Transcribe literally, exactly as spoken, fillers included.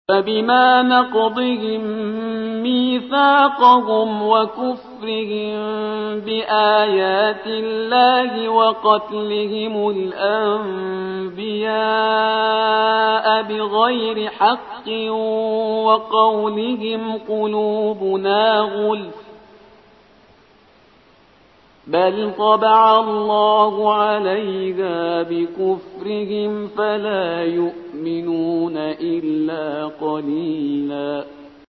فبما نقضهم ميثاقهم وكفرهم بآيات الله وقتلهم الأنبياء بغير حق وقولهم قلوبنا غلف بل طبع الله عليها بكفرهم فلا يؤمنون إلا قليلا.